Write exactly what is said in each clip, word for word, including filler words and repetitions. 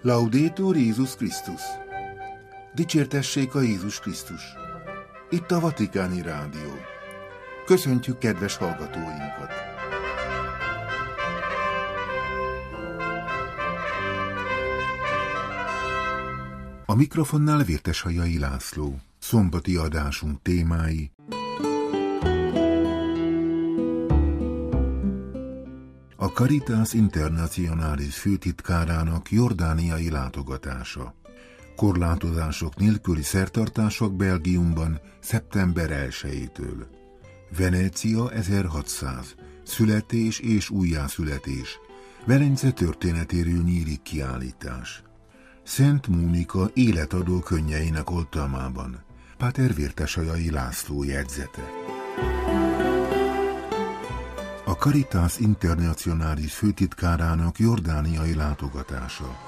Laudetur Jézus Krisztus! Dicsértessék a Jézus Krisztus! Itt a Vatikáni Rádió. Köszöntjük kedves hallgatóinkat! A mikrofonnál Vérteshajai László. Szombati adásunk témái: a Caritas Internationalis főtitkárának jordániai látogatása. Korlátozások nélküli szertartások Belgiumban szeptember elsejétől. Venecia ezerhatszáz. Születés és újjászületés. Velence történetéről nyílik kiállítás. Szent Mónika életadó könnyeinek oltalmában. Páter Vérteshajai László jegyzete. A Caritas Internationalis főtitkárának jordániai látogatása.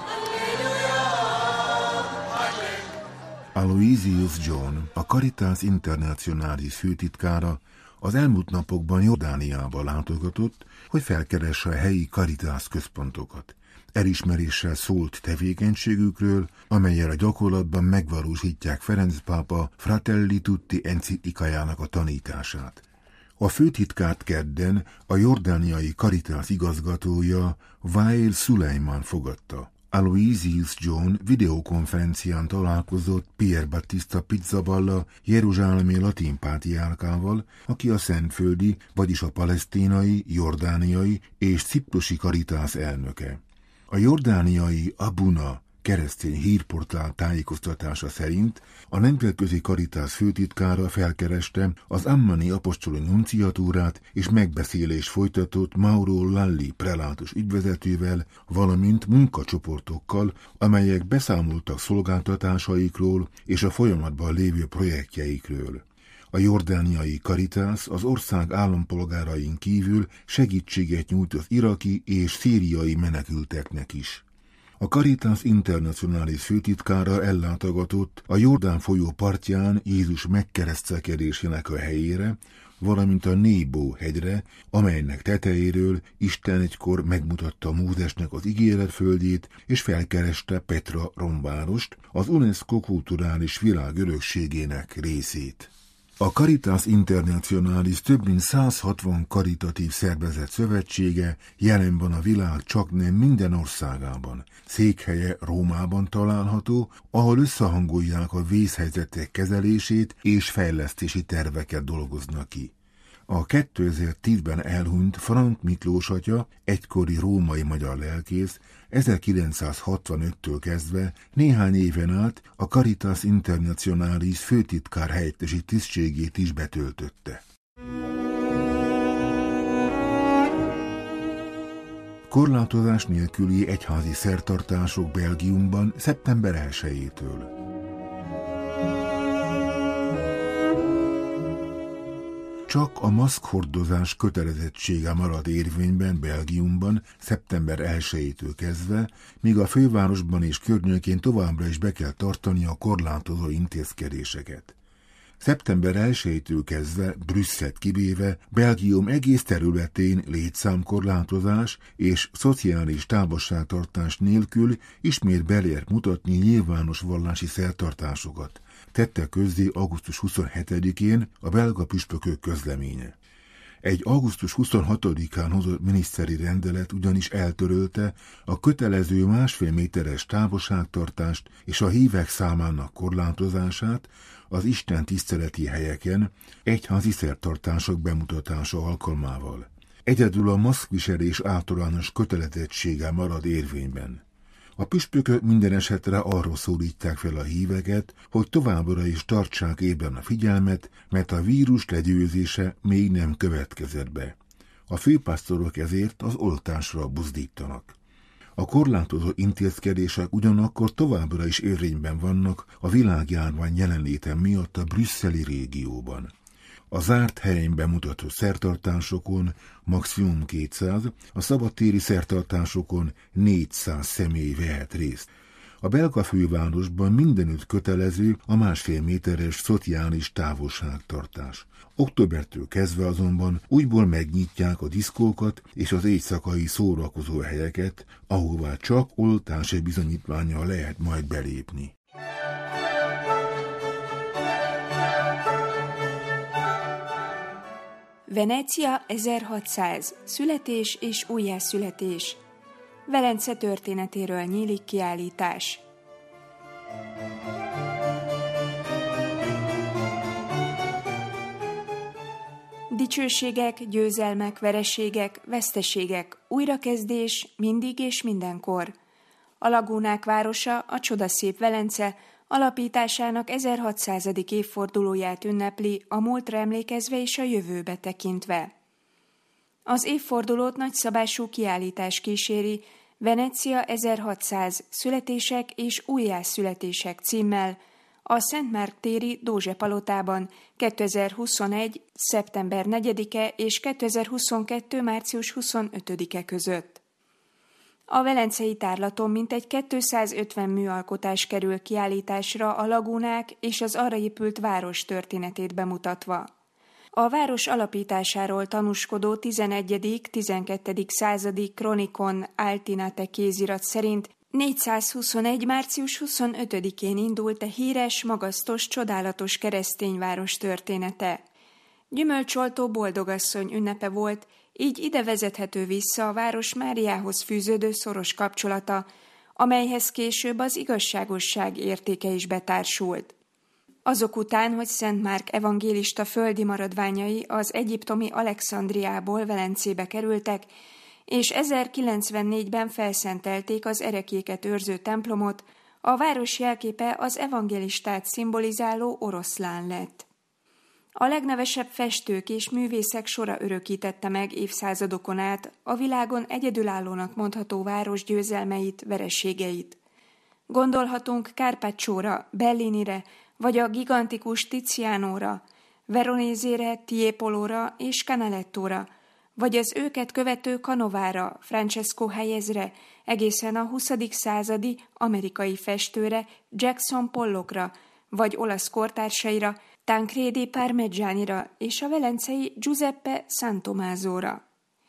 Aloysius John, a Caritas Internationalis főtitkára az elmúlt napokban Jordániába látogatott, hogy felkeresse a helyi Caritas központokat. Elismeréssel szólt tevékenységükről, amellyel a gyakorlatban megvalósítják Ferenc pápa Fratelli Tutti enciklikájának a tanítását. A főtitkárt kedden a jordániai Caritas igazgatója Wael Suleiman fogadta. Aloysius John videokonferencián találkozott Pier Battista Pizzaballa jeruzsálemi latin pátriárkával, aki a szentföldi, vagyis a palesztinai, jordániai és ciprusi Caritas elnöke. A jordániai Abuna keresztény hírportál tájékoztatása szerint a nemzetközi Caritas főtitkára felkereste az ammani apostoli nunciatúrát és megbeszélés folytatott Mauro Lalli prelátus ügyvezetővel, valamint munkacsoportokkal, amelyek beszámoltak szolgáltatásaikról és a folyamatban lévő projektjeikről. A jordániai Caritas az ország állampolgárain kívül segítséget nyújt az iraki és szíriai menekülteknek is. A Caritas Internationalis főtitkára ellátogatott a Jordán folyó partján Jézus megkeresztelkedésének a helyére, valamint a Nébó hegyre, amelynek tetejéről Isten egykor megmutatta Mózesnek az ígéretföldjét, és felkereste Petra romvárost, az UNESCO kulturális világörökségének részét. A Caritas Internationalis több mint száz hatvan karitatív szervezet szövetsége jelen van a világ csaknem minden országában. Székhelye Rómában található, ahol összehangolják a vészhelyzetek kezelését és fejlesztési terveket dolgoznak ki. A kétezer-tízben elhunyt Frank Miklós atya, egykori római magyar lelkész, ezerkilencszázhatvanöttől kezdve néhány éven át a Caritas Internationalis főtitkár helyettesi tisztségét is betöltötte. Korlátozás nélküli egyházi szertartások Belgiumban szeptember elsejétől. Csak a maszkhordozás kötelezettsége marad érvényben Belgiumban szeptember elsejétől kezdve, míg a fővárosban és környékén továbbra is be kell tartani a korlátozó intézkedéseket. szeptember elsejétől kezdve, Brüsszelt kivéve, Belgium egész területén létszámkorlátozás és szociális távolságtartás nélkül ismét belért mutatni nyilvános vallási szertartásokat, tette közzé augusztus huszonhetedikén a belga püspökök közleménye. Egy augusztus huszonhatodikán hozott miniszteri rendelet ugyanis eltörölte a kötelező másfél méteres távolságtartást és a hívek számának korlátozását az Isten tiszteleti helyeken egyházi szertartások bemutatása alkalmával. Egyedül a maszkviselés általános kötelezettsége marad érvényben. A püspökök minden esetre arról szólítják fel a híveket, hogy továbbra is tartsák ébren a figyelmet, mert a vírus legyőzése még nem következett be. A főpásztorok ezért az oltásra buzdítanak. A korlátozó intézkedések ugyanakkor továbbra is érvényben vannak a világjárvány jelenléte miatt a brüsszeli régióban. A zárt helyen bemutató szertartásokon maximum kétszáz, a szabadtéri szertartásokon négyszáz személy vehet részt. A belga fővárosban mindenütt kötelező a másfél méteres szociális távolságtartás. Októbertől kezdve azonban újból megnyitják a diszkókat és az éjszakai szórakozó helyeket, ahová csak oltási bizonyítvánnyal lehet majd belépni. Venecia ezerhatszáz. Születés és újjászületés. Velence történetéről nyílik kiállítás. Dicsőségek, győzelmek, vereségek, veszteségek, újrakezdés mindig és mindenkor. A lagúnák városa, a csodaszép Velence alapításának ezerhatszázadik évfordulóját ünnepli, a múltra emlékezve és a jövőbe tekintve. Az évfordulót nagyszabású kiállítás kíséri, Venecia ezerhatszáz. Születések és újjászületések címmel a Szent Márk téri Dózse palotában kétezer-huszonegy. szeptember negyedike és kétezer-huszonkettő. március huszonötödike között. A velencei tárlaton mintegy kétszázötven műalkotás kerül kiállításra a lagúnák és az arra épült város történetét bemutatva. A város alapításáról tanúskodó tizenegyedik-tizenkettedik századi Chronicon Altinate kézirat szerint négyszázhuszonegy. március huszonötödikén indult a híres, magasztos, csodálatos keresztényváros története. Gyümölcsoltó boldogasszony ünnepe volt, így ide vezethető vissza a város Máriához fűződő szoros kapcsolata, amelyhez később az igazságosság értéke is betársult. Azok után, hogy Szent Márk evangélista földi maradványai az egyiptomi Alexandriából Velencébe kerültek, és ezerkilencvennégyben felszentelték az ereklyéket őrző templomot, a város jelképe az evangélistát szimbolizáló oroszlán lett. A legnevesebb festők és művészek sora örökítette meg évszázadokon át a világon egyedülállónak mondható város győzelmeit, vereségeit. Gondolhatunk Carpaccióra, Bellinire, vagy a gigantikus Tizianóra, Veronézére, Tiepolóra és Canalettóra, vagy az őket követő Canovára, Francesco Hayezre, egészen a huszadik századi amerikai festőre, Jackson Pollockra, vagy olasz kortársaira, Tancredi Parmigianira és a velencei Giuseppe Santomazóra.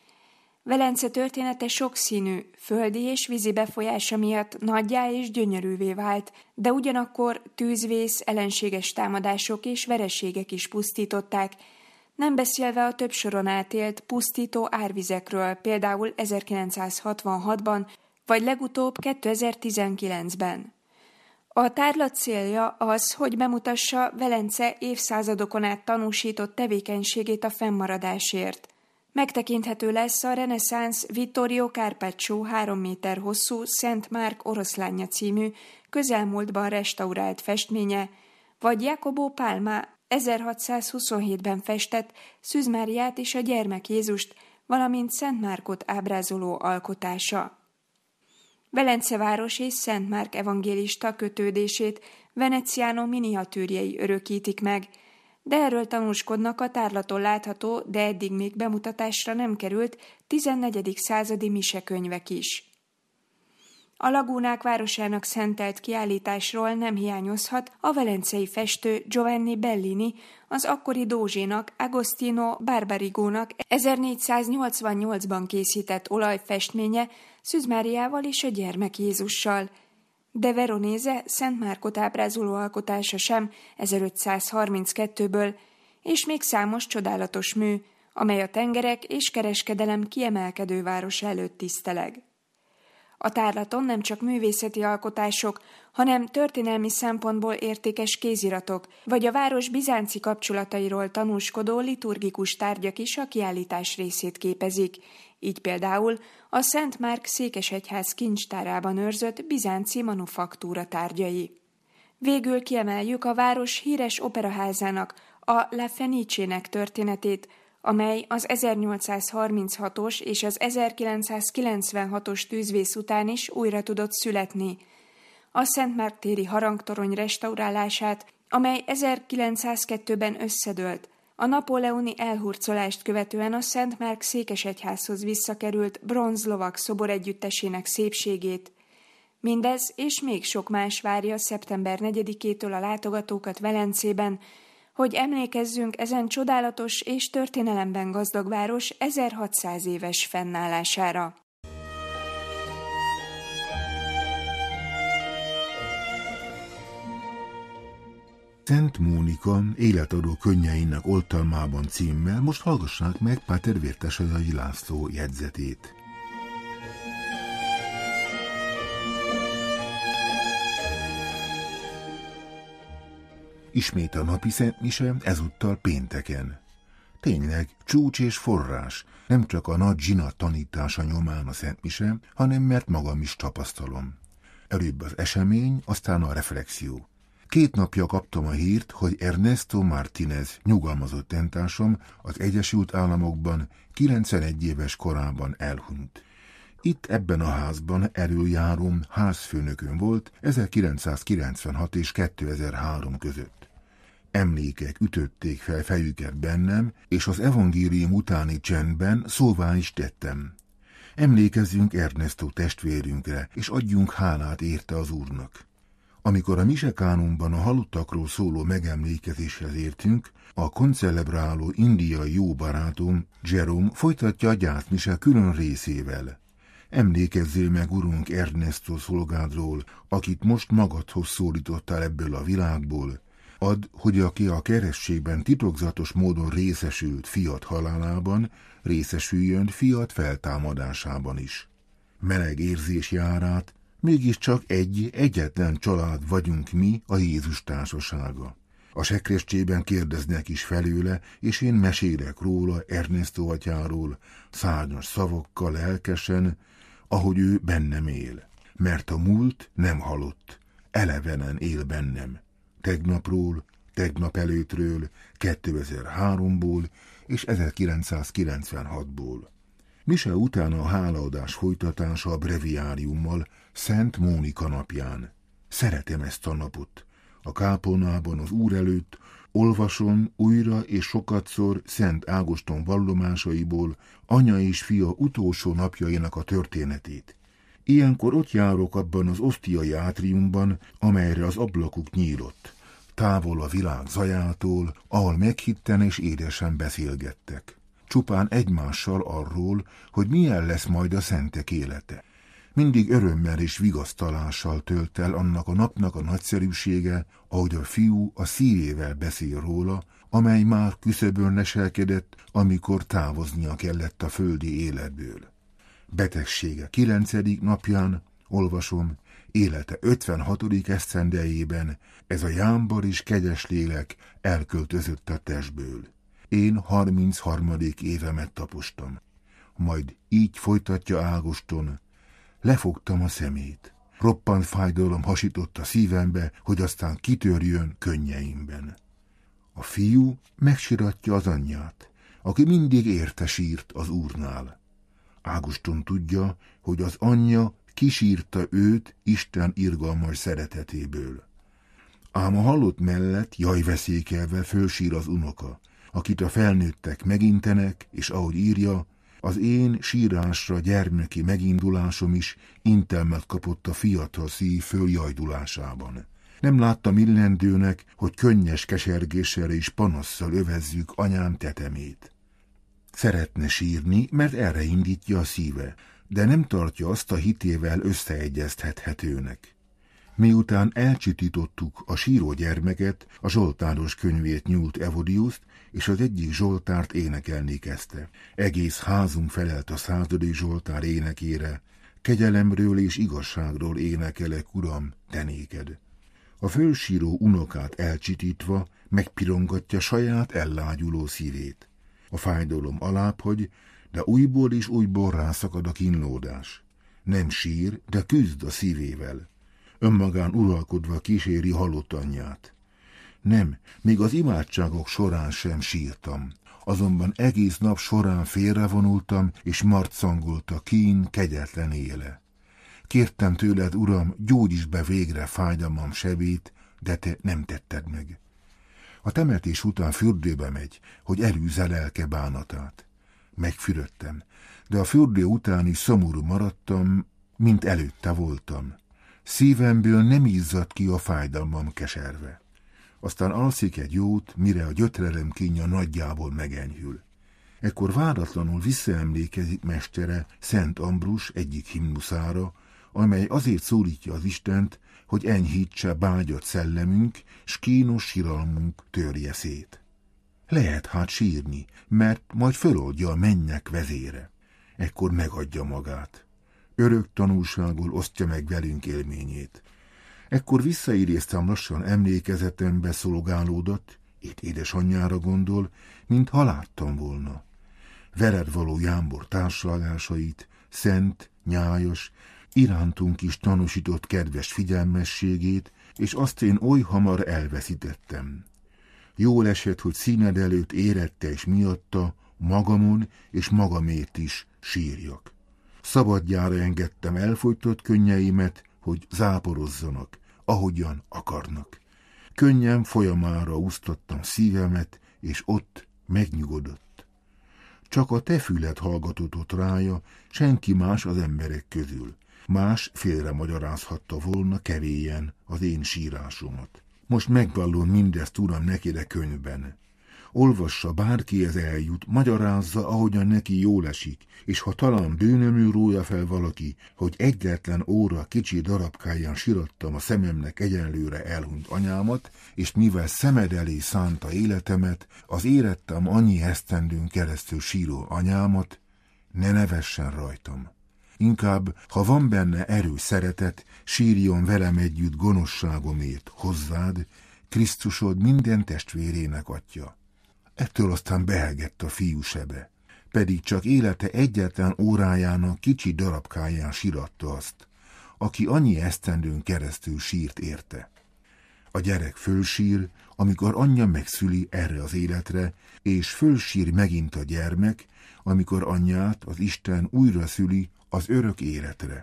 Velence története sokszínű, földi és vízi befolyása miatt nagyjá és gyönyörűvé vált, de ugyanakkor tűzvész, ellenséges támadások és vereségek is pusztították, nem beszélve a több soron átélt pusztító árvizekről, például ezerkilencszázhatvanhatban, vagy legutóbb kétezer-tizenkilencben. A tárlat célja az, hogy bemutassa Velence évszázadokon át tanúsított tevékenységét a fennmaradásért. Megtekinthető lesz a reneszánsz Vittorio Carpaccio három méter hosszú Szent Márk oroszlánja című közelmúltban restaurált festménye, vagy Jacopo Palma ezerhatszázhuszonhétben festett Szűz Máriát és a gyermek Jézust, valamint Szent Márkot ábrázoló alkotása. Velence város és Szent Márk evangélista kötődését Veneziano miniatűrjei örökítik meg, de erről tanúskodnak a tárlaton látható, de eddig még bemutatásra nem került tizennegyedik századi misekönyvek is. A lagúnák városának szentelt kiállításról nem hiányozhat a velencei festő Giovanni Bellini, az akkori dózsénak, Agostino Barbarigónak ezernégyszáznyolcvannyolcban készített olajfestménye Szűz Máriával és a gyermek Jézussal. De Veronéze Szent Márkot ábrázoló alkotása sem ezerötszázharminckettőből, és még számos csodálatos mű, amely a tengerek és kereskedelem kiemelkedő városa előtt tiszteleg. A tárlaton nem csak művészeti alkotások, hanem történelmi szempontból értékes kéziratok, vagy a város bizánci kapcsolatairól tanúskodó liturgikus tárgyak is a kiállítás részét képezik, így például a Szent Márk székesegyház kincstárában őrzött bizánci manufaktúra tárgyai. Végül kiemeljük a város híres operaházának, a La Fenice-nek történetét, amely az ezernyolcszázharminchatos és az ezerkilencszázkilencvenhatos tűzvész után is újra tudott születni. A Szent Márk téri harangtorony restaurálását, amely ezerkilencszázkettőben összedőlt, a napóleoni elhurcolást követően a Szent Márk székesegyházhoz visszakerült bronzlovak szobor együttesének szépségét, Mindez és még sok más várja szeptember negyedikétől a látogatókat Velencében, hogy emlékezzünk ezen csodálatos és történelemben gazdag város ezerhatszáz éves fennállására. Szent Mónika életadó könnyeinek oltalmában címmel most hallgassák meg Páter Vértesely László jegyzetét. Ismét a napi szentmise, ezúttal pénteken. Tényleg, csúcs és forrás, nem csak a nagy zsinat tanítása nyomán a szentmise, hanem mert magam is tapasztalom. Előbb az esemény, aztán a reflexió. Két napja kaptam a hírt, hogy Ernesto Martínez, nyugalmazott tentásom, az Egyesült Államokban kilencvenegy éves korában elhunyt. Itt ebben a házban előjáróm házfőnökön volt ezerkilencszázkilencvenhat és kétezer-három között. Emlékek ütötték fel fejüket bennem, és az evangélium utáni csendben szóvá is tettem. Emlékezzünk Ernesto testvérünkre, és adjunk hálát érte az Úrnak. Amikor a misekánumban a halottakról szóló megemlékezéshez értünk, a koncelebráló indiai jó barátom, Jerome folytatja a gyászmise külön részével. Emlékezzél meg, Urunk, Ernesto szolgádról, akit most magadhoz szólítottál ebből a világból. Add, hogy aki a kerességben titokzatos módon részesült fiat halálában, részesüljön fiat feltámadásában is. Meleg érzés jár át, mégiscsak egy, egyetlen család vagyunk mi, a Jézus társasága. A sekrestjében kérdeznek is felőle, és én mesélek róla, Ernesto atyáról, szárnyas szavakkal lelkesen, ahogy ő bennem él. Mert a múlt nem halott, elevenen él bennem. Tegnapról, tegnap előttről, kétezer-háromból és ezerkilencszázkilencvenhatból. Mise után a hálaadás folytatása a breviáriummal, Szent Mónika napján. Szeretem ezt a napot. A kápolnában az Úr előtt olvasom újra és sokatszor Szent Ágoston vallomásaiból anya és fia utolsó napjainak a történetét. Ilyenkor ott járok abban az osztiai átriumban, amelyre az ablakuk nyílott, távol a világ zajától, ahol meghitten és édesen beszélgettek. Csupán egymással arról, hogy milyen lesz majd a szentek élete. Mindig örömmel és vigasztalással tölt el annak a napnak a nagyszerűsége, ahogy a fiú a szívével beszél róla, amely már küszöbön leselkedett, amikor távoznia kellett a földi életből. Betegsége kilencedik napján, olvasom, élete ötvenhatodik esztendejében ez a jámbar és kegyes lélek elköltözött a testből. Én harmincharmadik évemet tapostam. Majd így folytatja Ágoston, lefogtam a szemét. Roppant fájdalom hasított a szívembe, hogy aztán kitörjön könnyeimben. A fiú megsiratja az anyját, aki mindig érte sírt az Úrnál. Ágoston tudja, hogy az anyja kisírta őt Isten irgalmas szeretetéből. Ám a halott mellett jajveszékelve fölsír az unoka, akit a felnőttek megintenek, és ahogy írja, az én sírásra gyermeki megindulásom is intelmet kapott a fiatal szív följajdulásában. Nem láttam illendőnek, hogy könnyes kesergéssel és panasszal övezzük anyám tetemét. Szeretne sírni, mert erre indítja a szíve, de nem tartja azt a hitével összeegyeztethetőnek. Miután elcsitítottuk a síró gyermeket, a zsoltáros könyvét nyúlt Evodiuszt, és az egyik zsoltárt énekelni kezdte. Egész házunk felelt a századik zsoltár énekére, kegyelemről és igazságról énekelek, Uram, te néked. A fölsíró unokát elcsitítva megpirongatja saját ellágyuló szívét. A fájdalom alábbhagy, de újból és újból rászakad a kínlódás. Nem sír, de küzd a szívével. Önmagán uralkodva kíséri halott anyját. Nem, még az imádságok során sem sírtam, azonban egész nap során félrevonultam, és marcangolta a kín kegyetlen éle. Kértem tőled, Uram, gyógyítsd be végre fájdalmam sebét, de te nem tetted meg. A temetés után fürdőbe megy, hogy elűzze lelke bánatát. Megfürödtem, de a fürdő után is szomorú maradtam, mint előtte voltam. Szívemből nem izzadt ki a fájdalmam keserve. Aztán alszik egy jót, mire a gyötrelem kínja nagyjából megenyhül. Ekkor váratlanul visszaemlékezik mestere Szent Ambrus egyik himnuszára, amely azért szólítja az Istent, hogy enyhítse bágyat szellemünk, s kínos siralmunk törje szét. Lehet hát sírni, mert majd föloldja a mennyek vezére. Ekkor megadja magát. Örök tanulságul osztja meg velünk élményét. Ekkor visszaidéztem lassan emlékezetembe szolgálódott, itt édesanyjára gondol, mintha láttam volna. Veled való jámbor társalgásait, szent, nyájas, irántunk is tanúsított kedves figyelmességét, és azt én oly hamar elveszítettem. Jól esett, hogy színed előtt érette és miatta magamon és magamért is sírjak. Szabadjára engedtem elfogytott könnyeimet, hogy záporozzanak, ahogyan akarnak. Könnyen folyamára úsztattam szívemet, és ott megnyugodott. Csak a te füled hallgatott ott rája, senki más az emberek közül. Más félre magyarázhatta volna kevélyen az én sírásomat. Most megvallom mindezt, uram, neki de könyvben. Olvassa, bárkihez eljut, magyarázza, ahogyan neki jól esik, és ha talán bűnömül rója fel valaki, hogy egyetlen óra kicsi darabkáján sirattam a szememnek egyenlőre elhunyt anyámat, és mivel szemed elé szánta életemet, az érettem annyi esztendőn keresztül síró anyámat, ne nevessen rajtam. Inkább, ha van benne erős szeretet, sírjon velem együtt gonoszságomért hozzád, Krisztusod minden testvérének atya. Ettől aztán behegett a fiú sebe, pedig csak élete egyetlen órájának kicsi darabkáján siratta azt, aki annyi esztendőn keresztül sírt érte. A gyerek fölsír, amikor anyja megszüli erre az életre, és fölsír megint a gyermek, amikor anyját az Isten újra szüli az örök életre.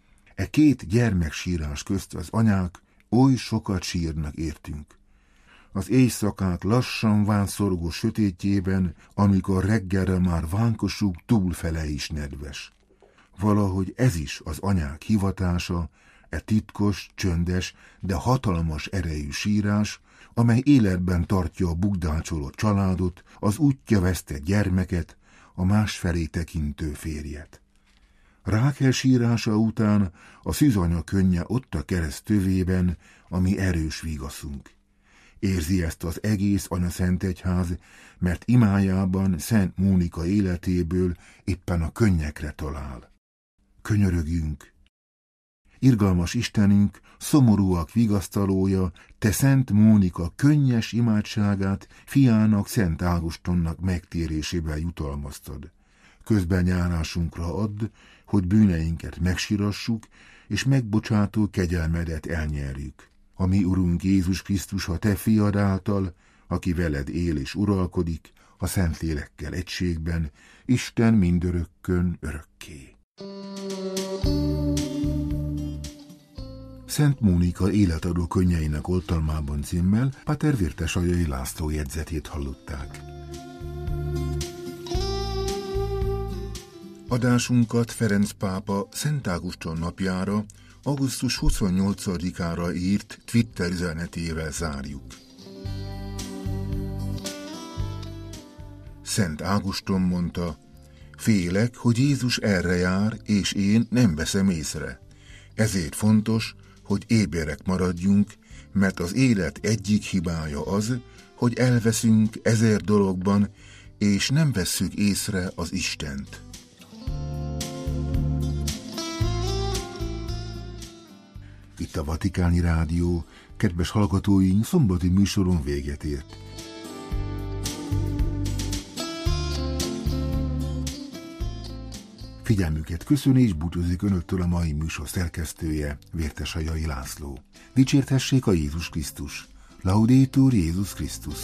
E két gyermeksírás közt az anyák oly sokat sírnak értünk. Az éjszakák lassan vánszorgó sötétjében, amikor reggelre már vánkosuk túlfele is nedves. Valahogy ez is az anyák hivatása, e titkos, csöndes, de hatalmas erejű sírás, amely életben tartja a bukdácsolott családot, az útja vesztett gyermeket, a másfelé tekintő férjet. Rákel sírása után a szűzanya könnye ott a kereszt tövében, ami erős vigaszunk. Érzi ezt az egész anyaszentegyház, mert imájában Szent Mónika életéből éppen a könnyekre talál. Könyörögjünk! Irgalmas Istenünk, szomorúak vigasztalója, te Szent Mónika könnyes imádságát fiának, Szent Ágostonnak megtérésével jutalmaztad. Közben járásunkra add, hogy bűneinket megsirassuk, és megbocsátó kegyelmedet elnyerjük. A mi Urunk Jézus Krisztus, a te fiad által, aki veled él és uralkodik, a Szentlélekkel egységben, Isten mindörökkön örökké. Szent Mónika életadó könnyeinek oltalmában címmel Pater Virtesajai László jegyzetét hallották. Adásunkat Ferenc pápa Szent Ágoston napjára, augusztus huszonnyolcadikára írt Twitter üzenetével zárjuk. Szent Ágoston mondta, félek, hogy Jézus erre jár, és én nem veszem észre. Ezért fontos, hogy éberek maradjunk, mert az élet egyik hibája az, hogy elveszünk ezer dologban, és nem vesszük észre az Istent. Itt a Vatikáni Rádió, kedves hallgatóink, szombati műsoron véget ért. Figyelmüket köszöni és búcsúzik önöktől a mai műsor szerkesztője, Virtesajai László. Dicsértessék a Jézus Krisztus! Laudetur Jézus Krisztus!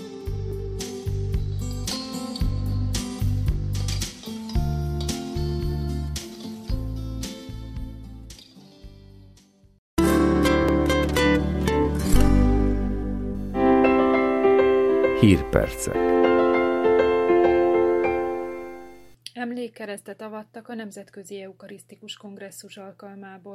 Hírpercek. Emlékkeresztet avattak a Nemzetközi Eukarisztikus Kongresszus alkalmából.